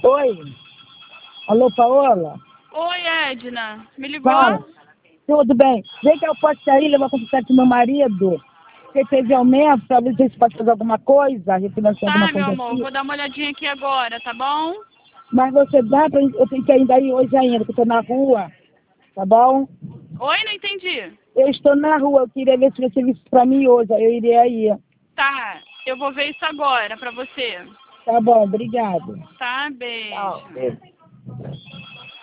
Oi. Alô, Paola? Oi, Edna. Me ligou? Fala. Tudo bem. Vem que eu posso sair, levar consultar com meu marido. Você teve aumento, pra ver se você pode fazer alguma coisa, refinanciar alguma Tá, meu coisa amor. aqui. Vou dar uma olhadinha aqui agora, tá bom? Mas você dá pra... Eu tenho que ainda ir hoje ainda, porque eu tô na rua, tá bom? Oi, não entendi. Eu estou na rua, eu queria ver se você visse pra mim hoje, eu iria aí. Tá, eu vou ver isso agora pra você. Tá bom, obrigado. Tá, Tchau. beijo. Beijo.